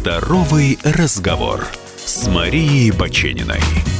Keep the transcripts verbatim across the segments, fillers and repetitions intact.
Здоровый разговор с Марией Бачениной.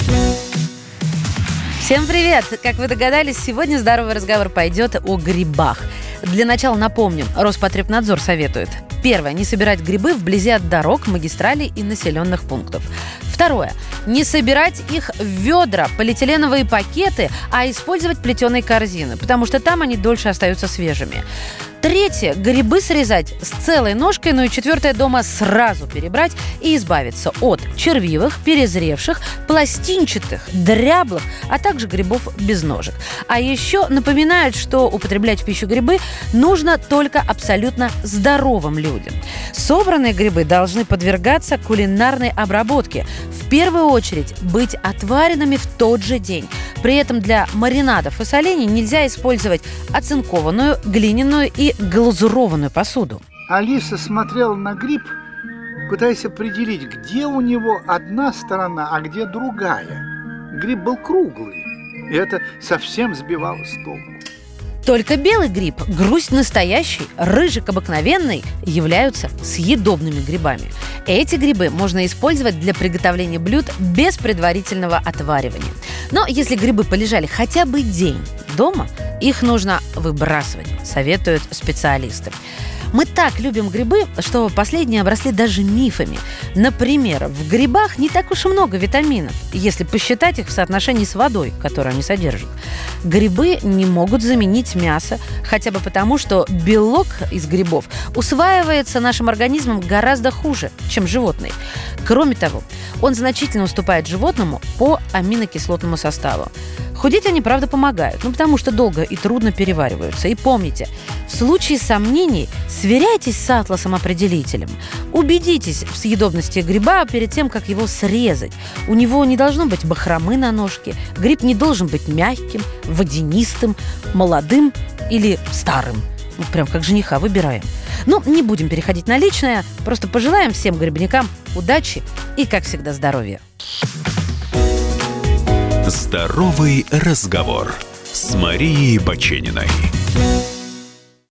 Всем привет! Как вы догадались, сегодня здоровый разговор пойдет о грибах. Для начала напомним, Роспотребнадзор советует. Первое. Не собирать грибы вблизи от дорог, магистралей и населенных пунктов. Второе. Не собирать их в ведра, полиэтиленовые пакеты, а использовать плетеные корзины, потому что там они дольше остаются свежими. Третье. Грибы срезать с целой ножкой, ну и четвертое. Дома сразу перебрать и избавиться от червивых, перезревших, пластинчатых, дряблых, а также грибов без ножек. А еще напоминают, что употреблять в пищу грибы нужно только абсолютно здоровым людям. Собранные грибы должны подвергаться кулинарной обработке. В первую очередь быть отваренными в тот же день. При этом для маринадов и солений нельзя использовать оцинкованную, глиняную и глазурованную посуду. Алиса смотрела на гриб, пытаясь определить, где у него одна сторона, а где другая. Гриб был круглый, и это совсем сбивало с толку. Только белый гриб, грусть настоящий, рыжик обыкновенный являются съедобными грибами. Эти грибы можно использовать для приготовления блюд без предварительного отваривания. Но если грибы полежали хотя бы день дома, их нужно выбрасывать, советуют специалисты. Мы так любим грибы, что последние обросли даже мифами. Например, в грибах не так уж и много витаминов, если посчитать их в соотношении с водой, которую они содержат. Грибы не могут заменить мясо, хотя бы потому, что белок из грибов усваивается нашим организмом гораздо хуже, чем животный. Кроме того, он значительно уступает животному по аминокислотному составу. Худеть они, правда, помогают, ну потому что долго и трудно перевариваются. И помните, в случае сомнений сверяйтесь с атласом-определителем. Убедитесь в съедобности гриба перед тем, как его срезать. У него не должно быть бахромы на ножке. Гриб не должен быть мягким, водянистым, молодым или старым. Ну, прям как жениха выбираем. Ну, не будем переходить на личное. Просто пожелаем всем грибникам удачи и, как всегда, здоровья. Здоровый разговор с Марией Бачениной.